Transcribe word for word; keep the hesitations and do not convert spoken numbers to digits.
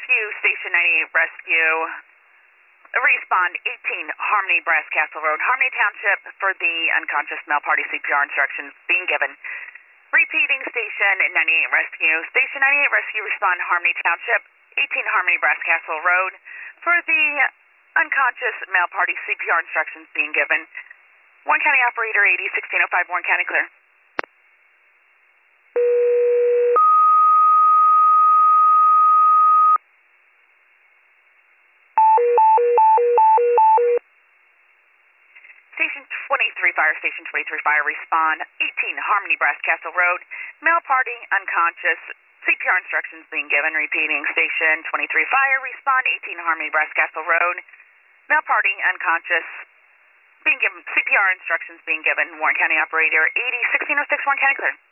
Rescue, Station ninety-eight Rescue. Respond eighteen Harmony Brass Castle Road, Harmony Township for the unconscious male party C P R instructions being given. Repeating Station ninety-eight Rescue. Station ninety-eight Rescue, respond Harmony Township, eighteen Harmony Brass Castle Road for the unconscious male party C P R instructions being given. Warren County Operator eighty, sixteen oh five, Warren County clear. Station twenty-three Fire, Station twenty-three Fire, respond eighteen Harmony Brass Castle Road, male party unconscious, C P R instructions being given. Repeating Station twenty-three Fire, respond eighteen Harmony Brass Castle Road, male party unconscious, being given C P R instructions being given. Warren County Operator eighty, sixteen oh six, Warren County clear.